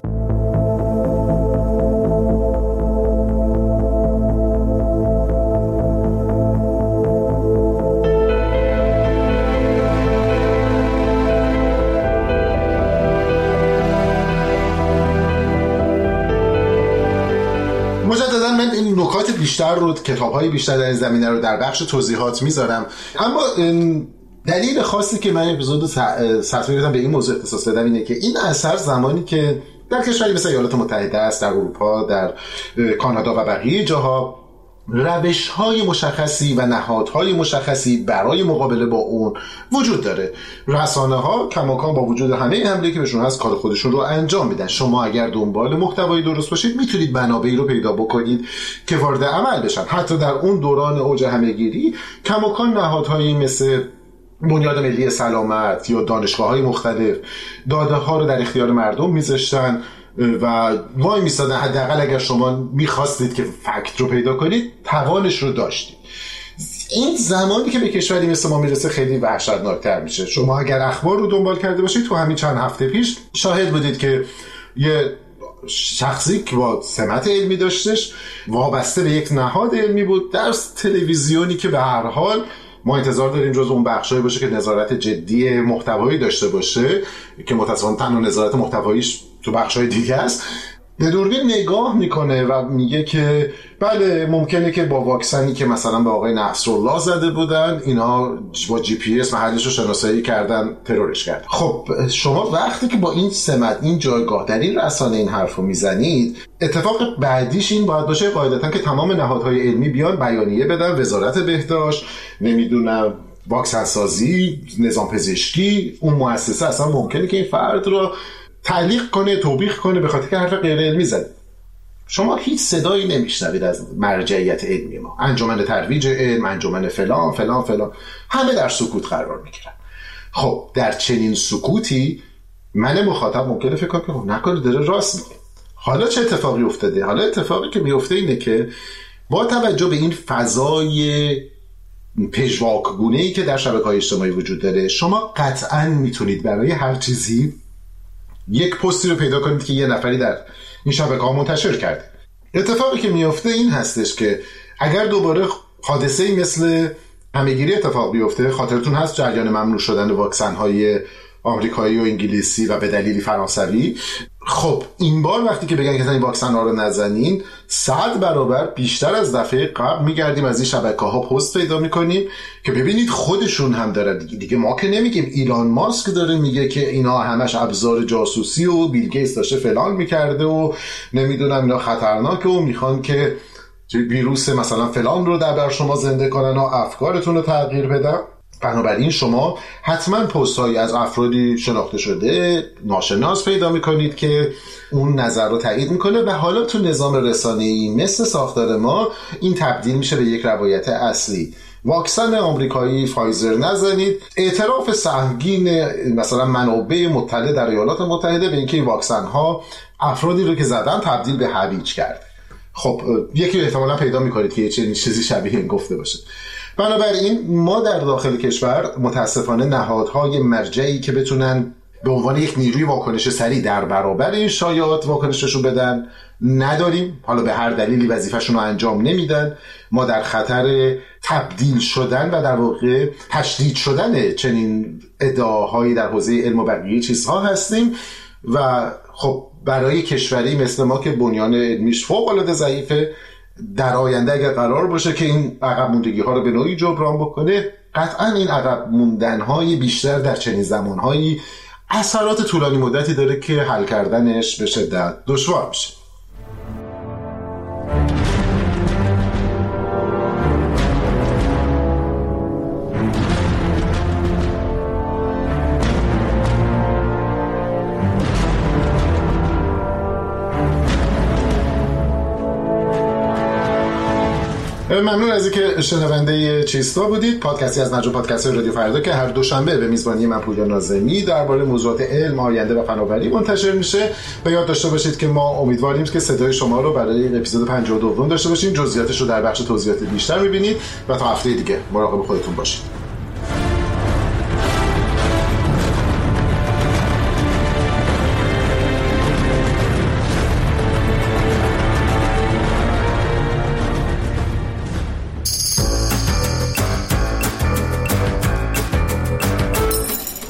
مطالعات بیشتر رو، کتاب‌های بیشتر در این زمینه رو در بخش توضیحات میذارم. اما دلیل خاصی که من اپیزود سطحی بدم به این موضوع اختصاص دادم اینه که این اثر زمانی که در کشوری مثل ایالات متحده است، در اروپا، در کانادا و بقیه جاها روش‌های مشخصی و نهادهای مشخصی برای مقابله با اون وجود داره. رسانه‌ها کماکان با وجود همه حمله که بهشون هست کار خودشون رو انجام میدن. شما اگر دنبال محتوای درست باشید میتونید منابعی رو پیدا بکنید که وارد عمل بشن. حتی در اون دوران اوج همه‌گیری کماکان نهادهایی مثل بنیاد ملی سلامت یا دانشگاه‌های مختلف داده‌ها رو در اختیار مردم میذاشتن و وای میستادن. حداقل اگر شما میخواستید که فکت رو پیدا کنید توانش رو داشتید. این زمانی که به کشوری مثل ما میرسه خیلی وحشتناکتر میشه. شما اگر اخبار رو دنبال کرده باشید تو همین چند هفته پیش شاهد بودید که یه شخصی که با سمت علمی داشتش وابسته به یک نهاد علمی بود در تلویزیونی که به هر حال ما انتظار داریم جز اون بخشایی باشه که نظارت جدی محتوایی داشته باشه که متأسفانه تنها نظارت محتواییش تو بخشای دیگه است، به دوربین نگاه میکنه و میگه که بله ممکنه که با واکسنی که مثلا به آقای نصرالله زده بودن اینا با جی پی اس محلش رو شناسایی کردن ترورش کرد. خب شما وقتی که با این سمت این جایگاه در این رسانه این حرف رو میزنید، اتفاق بعدیش این باید باشه قاعدتا که تمام نهادهای علمی بیان بیانیه بدن، وزارت بهداشت، نمیدونم واکسن سازی، نظام پزشکی، اون مؤسسه اصلا ممکنه که این فرد رو تعلیق کنه، توبیخ کنه به خاطر که حرف غیر علمی زد. شما هیچ صدایی نمیشنوید از مرجعیت علمی ما. انجمن ترویج علم، انجمن فلان فلان فلان، همه در سکوت قرار میگیرن. خب در چنین سکوتی من مخاطب ممکنه فکر کنه که نکنه داره راست میگه. حالا چه اتفاقی افتاده؟ حالا اتفاقی که میفته اینه که با توجه به این فضای پژواکگونه‌ای که در شبکه‌های اجتماعی وجود داره، شما قطعاً میتونید برای هر چیزی یک پستی رو پیدا کنید که یه نفری در این شبکه‌ها منتشر کرده. اتفاقی که میفته این هستش که اگر دوباره حادثه‌ای مثل همه‌گیری اتفاق بیفته، خاطرتون هست جریان ممنوع شدن واکسن‌های آمریکایی و انگلیسی و به دلیلی فرانسوی، خب این بار وقتی که بگن که این واکسن ها رو نزنین، صد برابر بیشتر از دفعه قبل میگردیم از این شبکه‌ها پست پیدا میکنیم که ببینید خودشون هم دارن دیگه, دیگه ما که نمیگیم. ایلان ماسک داره میگه که اینا همش ابزار جاسوسی و بیل گیتس داشته فلان میکرده و نمیدونم اینا خطرناکه و میخوان که ویروس مثلا فلان رو در بر شما زنده کنن و افکارتون رو تغییر بدن. بنابراین شما حتما پست‌هایی از افرادی شناخته شده ناشناس پیدا میکنید که اون نظر رو تایید میکنه و حالا تو نظام رسانه‌ای مثل ساختار ما این تبدیل میشه به یک روایت اصلی. واکسن آمریکایی فایزر نزنید، اعتراف سهمگین مثلا منابع مطلع در ایالات متحده به اینکه این واکسن ها افرادی رو که زدن تبدیل به هویج کرد. خب یکی احتمالا پیدا میکنید که یه چنین چیزی شبیه این گفته باشه. بنابراین ما در داخل کشور متاسفانه نهادهای مرجعی که بتونن به عنوان یک نیروی واکنش سریع در برابر این شایعات واکنششون بدن نداریم. حالا به هر دلیلی وظیفه‌شون رو انجام نمیدن. ما در خطر تبدیل شدن و در واقع تشدید شدن چنین ادعاهایی در حوزه علم و بقیه چیزها هستیم و خب برای کشوری مثل ما که بنیان علمیش فوق‌العاده ضعیفه، در آینده اگر قرار باشه که این عقب موندگی ها رو به نوعی جبران بکنه، قطعا این عقب موندن های بیشتر در چنین زمان هایی اثرات طولانی مدتی داره که حل کردنش به شدت دشوار میشه. ممنون از اینکه شنونده چیستا بودید. پادکستی از مجموعه پادکست رادیو فردا که هر دوشنبه به میزبانی من پویا ناظمی درباره موضوعات علم، آینده و فناوری منتشر میشه. و یاد داشته باشید که ما امیدواریم که صدای شما رو برای اپیزود پنجاه و دو داشته باشیم. جزئیاتش رو در بخش توضیحات بیشتر میبینید و تا هفته دیگه مراقب خودتون باشید.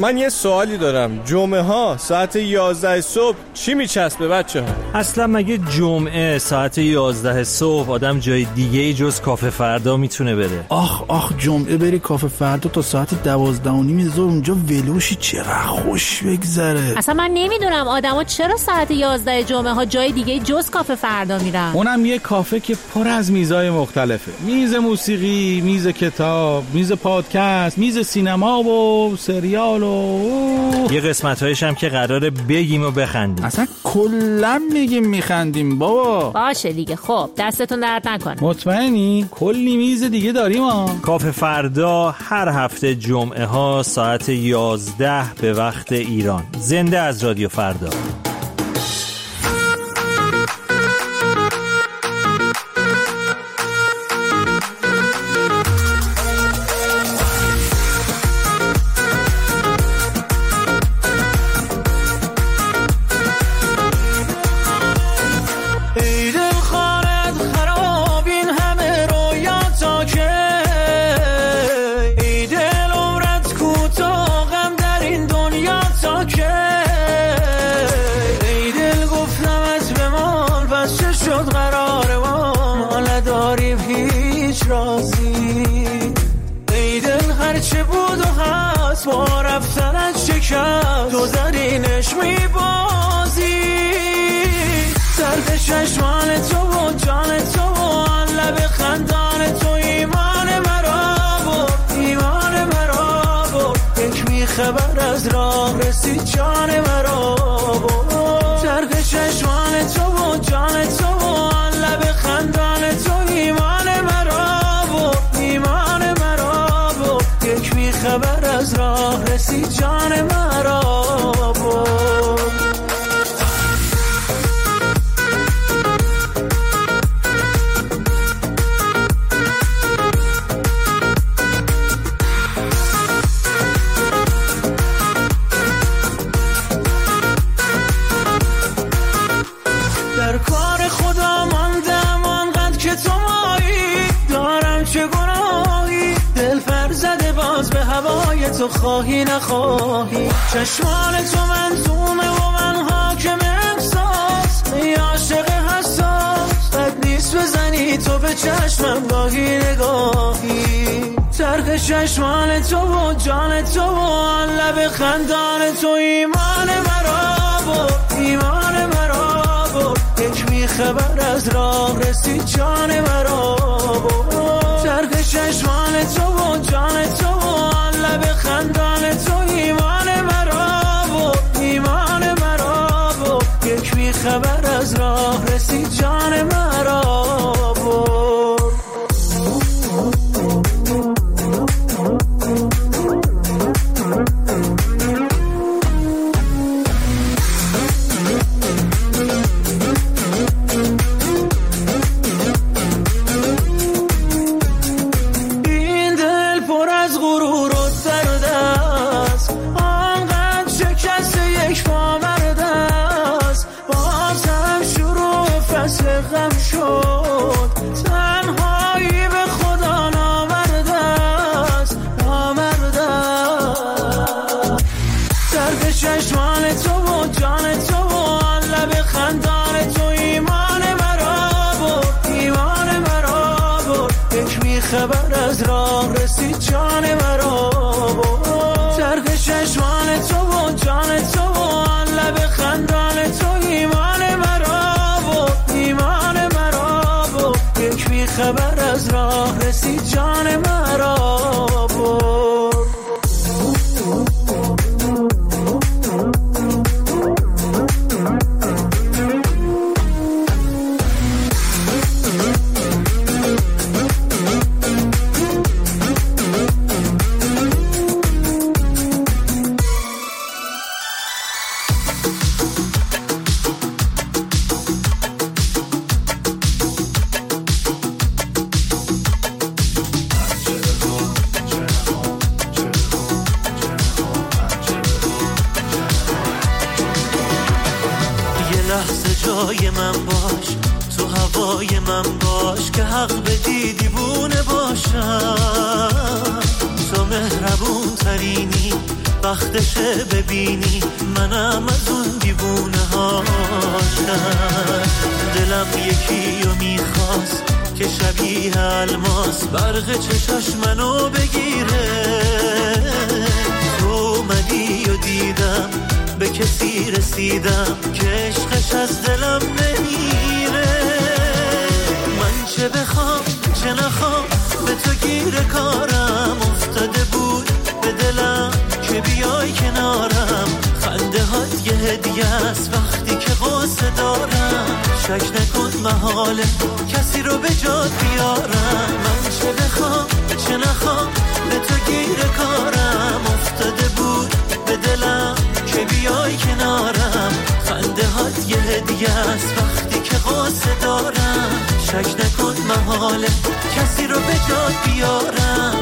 من یه سوالی دارم. جمعه ها ساعت یازده صبح چی میچسبه بچه ها؟ اصلا مگه جمعه ساعت یازده صبح آدم جای دیگه جز کافه فردا میتونه بره؟ آخ آخ جمعه بری کافه فردا تا ساعت دوازده و نیم ظهر اونجا ولوشی چقدر خوش بگذره. اصلا من نمیدونم آدما چرا ساعت یازده جمعه ها جای دیگه جز کافه فردا میرن. اونم یه کافه که پر از میزای مختلفه. میز موسیقی، میز کتاب، میز پادکست، میز سینما و سریال و یه قسمت‌هایش هم که قراره بگیم و بخندیم. اصلا کلا میگیم میخندیم بابا. باشه دیگه. خب دستتون درد نکنه. مطمئنی؟ کلی میز دیگه داریم ها. کافه فردا هر هفته جمعه ها ساعت یازده به وقت ایران. زنده از رادیو فردا. چه بود و هست با رفتنش شکست تو زرینش میبازی سرد چشمان تو و جان تو و لب خندان تو ایمان مرا بود ایمان مرا بود یک میخبر از راه رسید جان مرا بود سرد چشمان تو و جان تو و لب خندان تو ایمان مرا بود ایمان خبر از راه رسید جان مرا بود. در کار خدا ماندم آنقدر که تو مایی دارم چه گناهی دل پر زده باز به هوای تو خواهی نخواهی چشمان تو منظومه و من حاکم احساس ای عاشق حساس بد نیست بزنی تو به چشمم گاهی نگاهی ترک چشمان تو و جان تو و لب خندان تو ایمان مرا بود ایمان مرا بود یک میخبر از راه رسید جان مرا بود ترک چشمان تو و جان تو و لب خندان تو ایمان مرا بود ایمان مرا بود یک میخبر از راه رسید جان مرا بود. خبر از راه رسید جان مرا بود ترک چشمان تو و جان تو و لب خندان تو ایمان مرا بود ایمان مرا بود یک بی خبر از راه رسید جان مرا بود. جای من باش تو هوای من باش که حق بدی دیوونه باشم تو مهربون ترینی وقتشه ببینی منم از اون دیوونه هاشم. دلم یکی رو میخواست که شبیه الماس برق چشاش منو بگیره. تو اومدی و دیدم به کسی رسیدم که عشقش از دلم نمیره. من چه بخوام چه نخوام به تو گیر کارم افتاده بود به دلم که بیای کنارم. خنده هات یه هدیه است وقتی که قصه دارم. شک نکن محاله کسی رو به جات بیارم. من چه بخوام چه نخوام به تو گیر کارم افتاده بود به دلم که بیای کنارم. خنده هات یه هدیه است وقتی که قصه دارم. شک نکن محاله کسی رو به جات بیارم.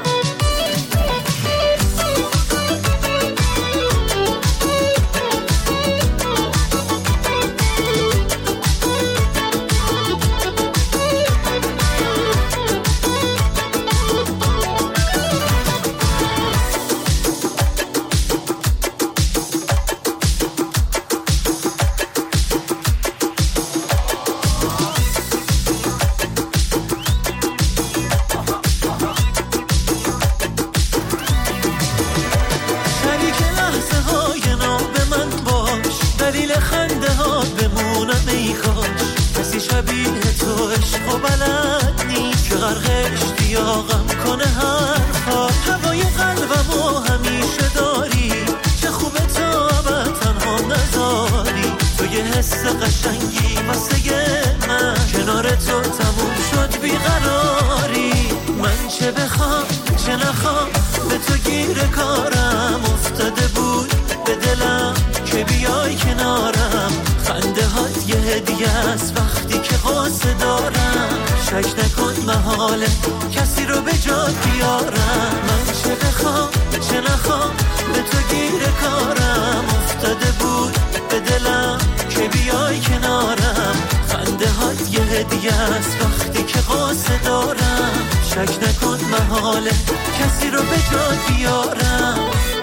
کسی رو به جات بیارم. من چه بخوام چه نخوام به تو گیر کارم افتاده بود به دلم که بیای کنارم. خنده هات یه هدیه است وقتی که قصه دارم. شک نکن محاله کسی رو به جات بیارم.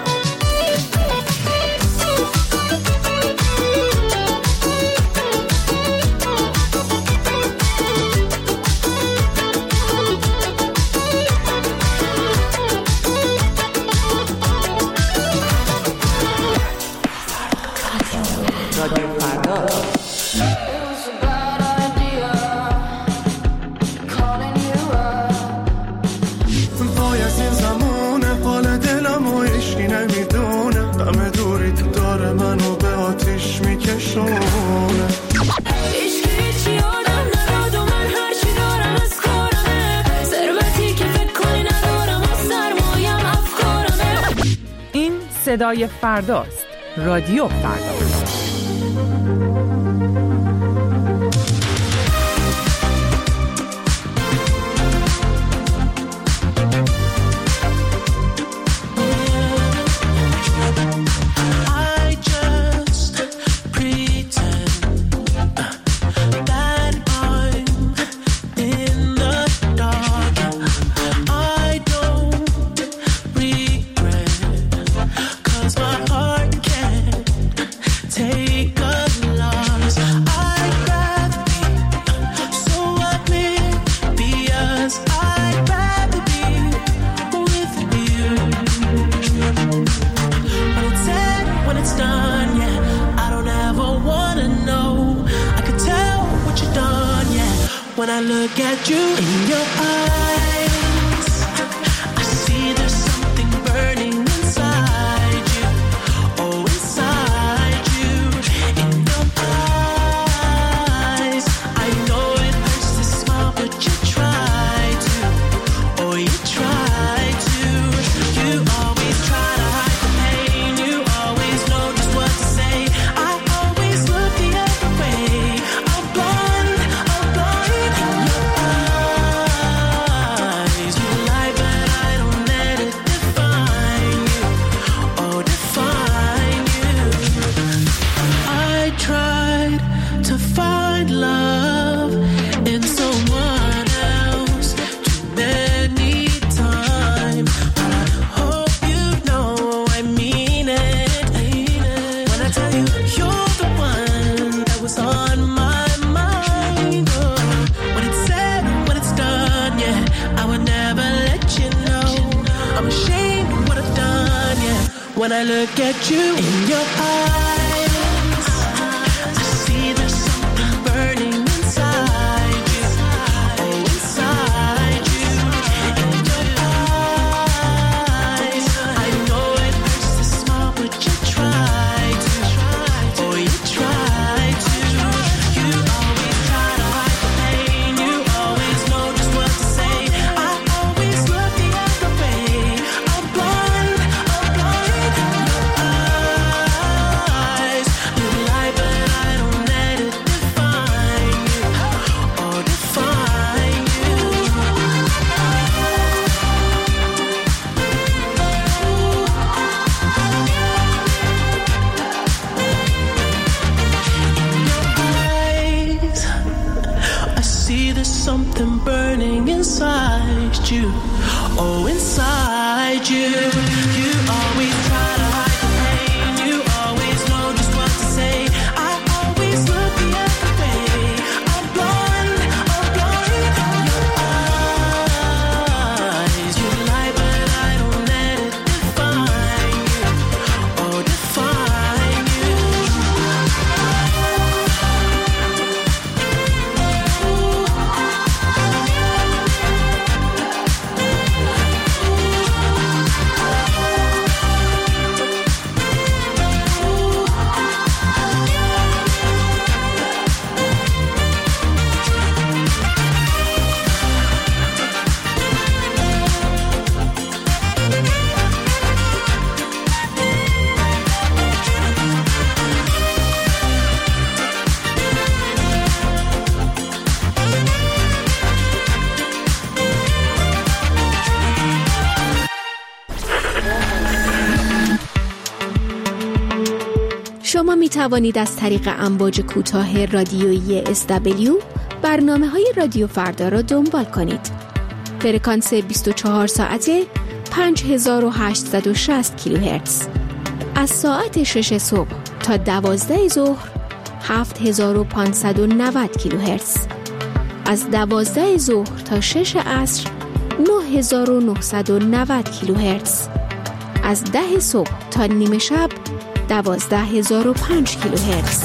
صدای فرداست. رادیو فردا. When I look at you in your eyes, I see there's something burning inside you. Oh, inside you, in your eyes. I know it hurts to smile, but you try to. Oh, you try to. You always try to hide the pain. You always know just what to say. I always look the other way. I'm blind, I'm blind. In your eyes. when I look at you in your eyes. I see there's something burning inside you. Oh, inside you. In your eyes. I know it hurts to smile, but you try to. Oh, you try to. You always try to hide the pain. You always know just what to say. I always look the other way. I'm blind, I'm blind. Your eyes, you lie, but I don't let it define you or define you. Eyes, I see there's something burning inside you. Oh, inside you. You always try to hide the pain. You always know just what to say. I always look the other way. I'm blind, I'm blind. Your eyes, you lie, but I don't let it define you or define you. شما می توانید از طریق امواج کوتاه رادیویی اس دبلیو برنامه‌های رادیو فردا را دنبال کنید. فرکانس بیست و چهار ساعته پنج هزار و هشتصد و شصت کیلوهرتز. از ساعت شش صبح تا دوازده ظهر هفت هزار و پانصد و نود کیلوهرتز. از دوازده ظهر تا شش عصر نه هزار و نهصد و نود کیلوهرتز. از ده صبح تا نیمه شب دوازده هزار و پنج کیلوهرتز.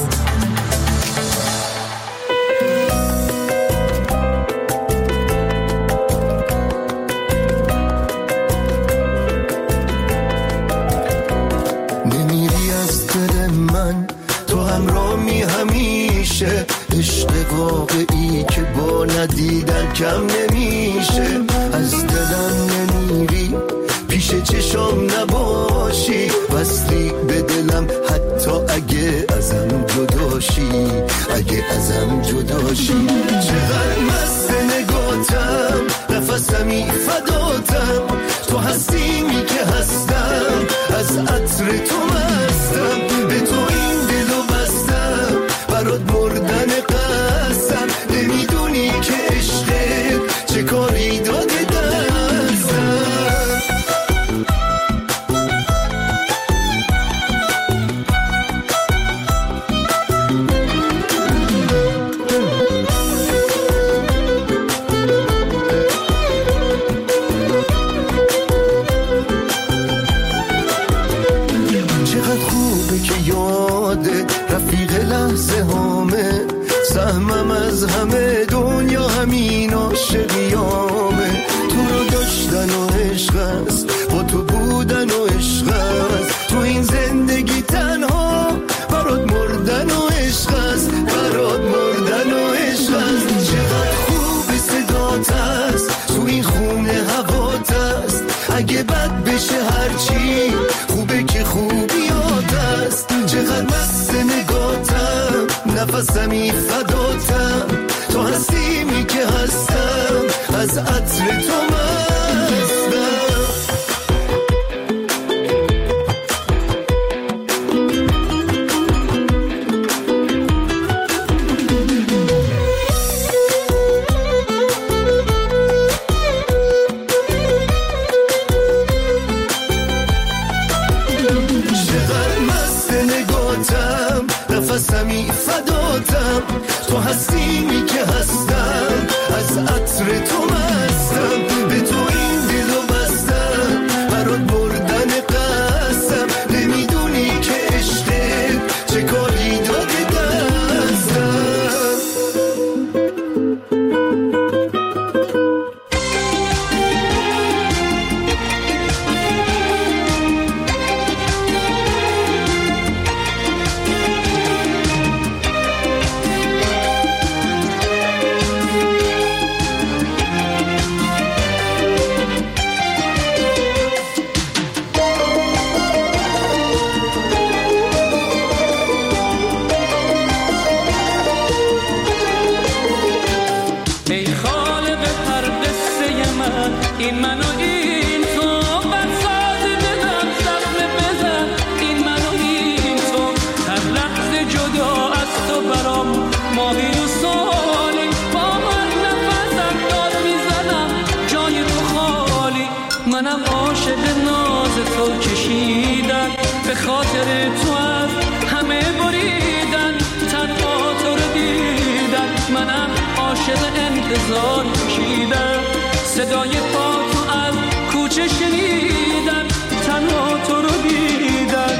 نمیری از دل من، تو همراهی همیشه، عشق واقعی که با ندیدن کم نمیشه. از دلم نمیری، پیش چشام نباشی، وصلی به دلم حتی اگه ازم جداشی، اگه ازم جداشی. چقدر مست نگاتم، نفسمی فداتم، تو هستیمی که هستم، از عطر تو مستم، به تو این دلو بستم، برات مردن قسم، نمیدونی که عشقت چه کاری داده دستم. سهمم از همه دنیا همین عاشقیامه، تو رو داشتن و عشق است، با تو بودن و عشق است، تو این زندگی تنها برات مردن و عشق است، برات مردن و عشق است. چقدر خوب صدات است، تو این خونه هوات است، اگه بد بشه هرچی خوبه که خوبیات است. چقدر مست نگاتم، نفسمی فداتم، تو هستیمی که هستم، از عطر تو مستم. چقدر مست نگاتم، نفسمی فداتم، تو هستیمی که هستم، از عطر تو مستم، به تو این دلو بستم، برات مردن قسم، تو از همه بریدن، تنها تو رو دیدن، منم عاشق انتظار کشیدم. صدای پا تو از کوچه شنیدن، تنها تو رو دیدن.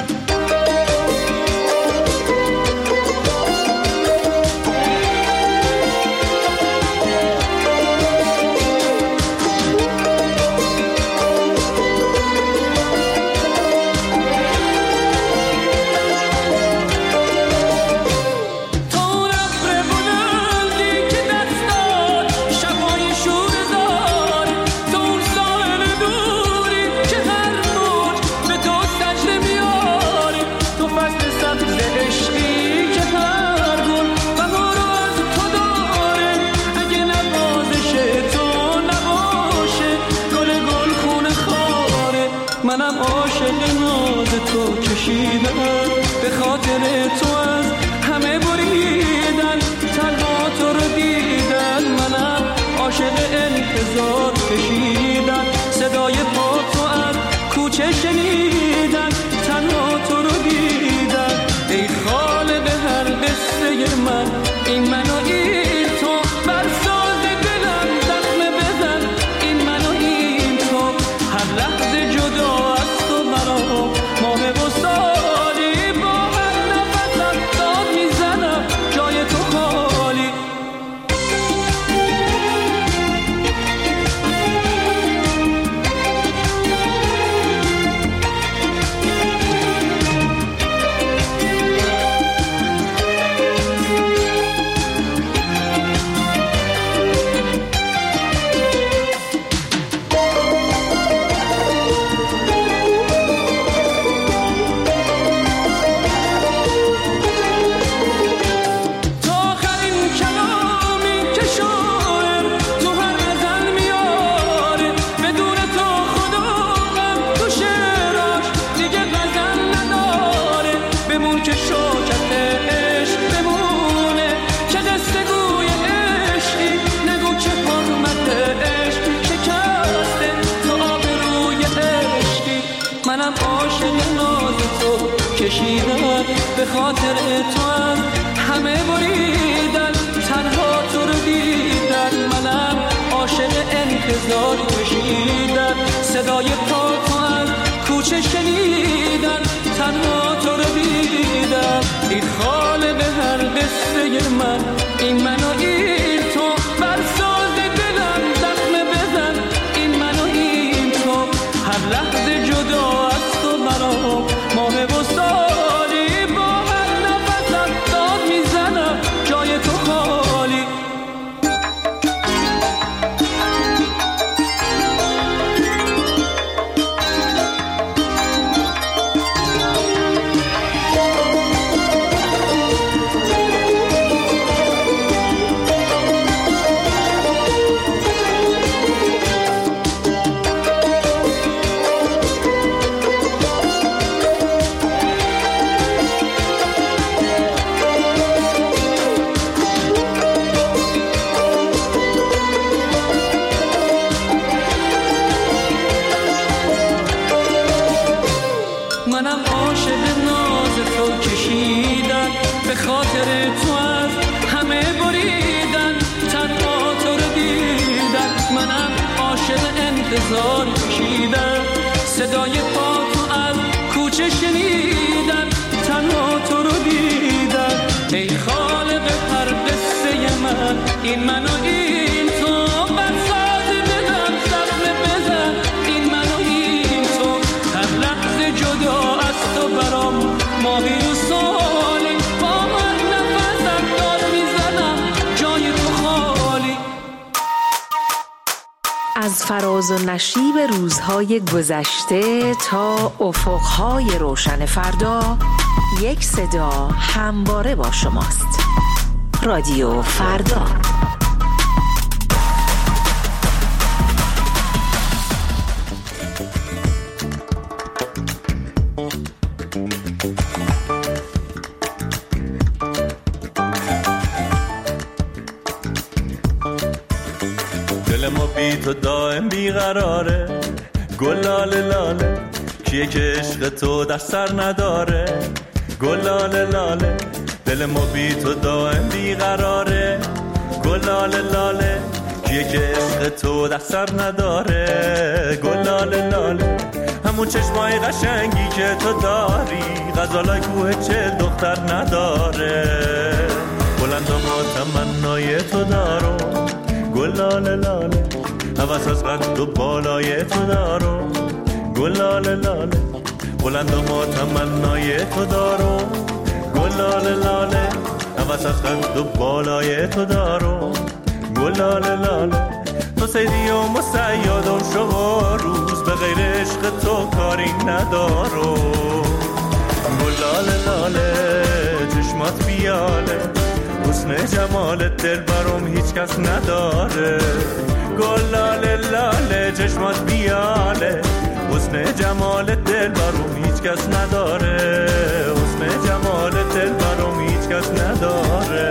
منم عاشق ناز تو کشیدم، به خاطر تو از همه بریدن، تنها تو رو دیدن. منم عاشق انتظار کشیدن، صدای پا تو از کوچه شنیدن، تنها تو رو دیدن. ای خالق هر قصه من، این من و این تو، بر ساز دلم زخم بزن، این من و این تو. هر لحظه جدا از تو مرا ماه و سالی، با هر نفسم داد میزنم جای تو خالی. منم عاشق ناز تو کشیدم، به خاطر تو از همه بریدن، تنها تو رو دیدن. منم عاشق انتظار کشیدن، صدای پا تو از کوچه شنیدن، تنها تو رو دیدن. این خالق هر قصه من، این من و این تو، بر ساز دلم زخم بزن، این من و این تو. هر لحظه جدا از تو مرا ماه و سالی، با هر نفسم داد میزنم جای تو خالی. منم عاشق ناز تو کشیدن، به خاطر تو از همه بریدن، تنها تو رو دیدن. منم عاشق انتظار کشیدن، صدای پا تو از کوچه شنیدن، تنها تو رو دیدن. ای خالق هر قصه من، این من و این تو، بر ساز دلم زخم بزن، این من و این تو. هر لحظه جدا از تو برام ماهی و سالی، با هر نفسم داد میزنم جای تو خالی. از فراز و نشیب روزهای گذشته تا افقهای روشن فردا، یک صدا همواره با شماست. رادیو فردا. دل ما بی تو دائم بیقراره، گل لاله لاله کیه که عشق تو در سر نداره؟ گلاله لاله دل ما بی تو دائم بیقراره. گلاله لاله کیه که عشق تو در سر نداره؟ گلاله لاله همون چشمای قشنگی که تو داری غزالای کوه چل دختر نداره. بلند ما تمنای تو دارو گلاله لاله هوس از قد و بالای تو دارو گلاله لاله بلند ما تمنای تو دارو گلاله لاله هوس از قد و بالای تو دارو گلاله لاله. تو سیدی و مسیاد و شب روز به غیر عشق تو کاری ندارو. گلاله لاله چشمات بیاله حسن جمالت دل برام هیچ کس نداره. گلاله لاله چشمات بیاله حسن جمالت دل برام هیچ کس نداره. حسن جمالت دل برام هیچ کس نداره.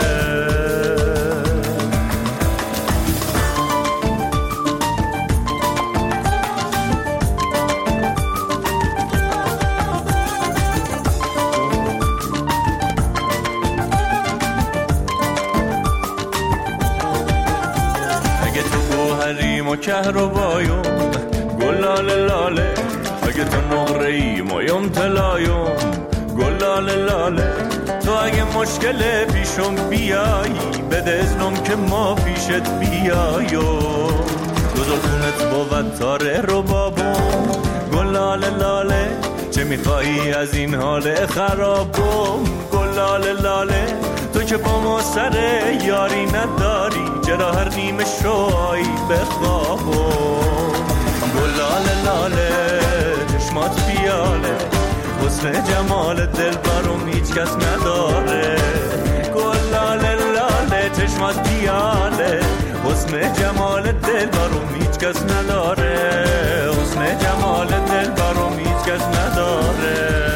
و کهربایون گلاله لاله اگه تو نقره‌ای مایم طلایون گلاله لاله تو اگه مشکل پیشم بیایی بده اذنم که ما پیشت بیاییم. دوزخونت بود تاره رو بابم گلاله لاله چه میخوایی از این حال خرابم گلاله لاله تو که با ما سر یاری نداری چرا هر نیمه شوایی بخوابم. گلاله لاله چشمات پیاله حسن جمال دل برام هیچ کس نداره. گلاله لاله چشمات پیاله حسن جمال دل برام هیچ کس نداره. حسن جمال دل برام هیچ کس نداره.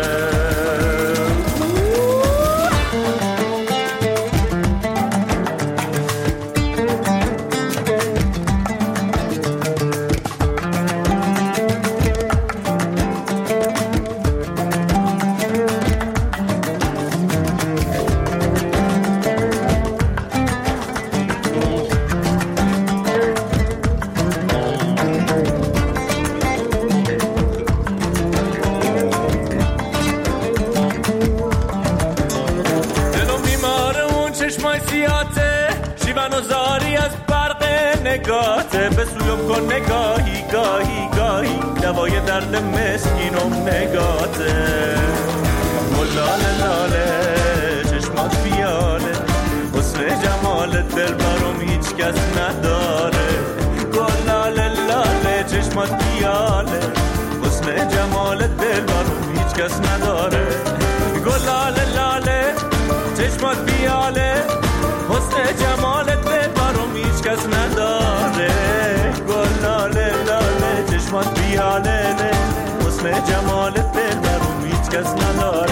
نگاته به سویم کن نگاهی گاهی گاهی دوای درد مسکینم نگاته. گلاله لاله چشمات پیاله حسن جمالت دل برام هیچ کس نداره. گلاله لاله چشمات پیاله حسن جمالت دل برام هیچ کس نداره. گلاله لاله چشمات پیاله حسن جمالت دل برام هیچ کس نداره. گلاله لاله چشمات بیاله حسن جمالت دل برام هیچ کس نداره.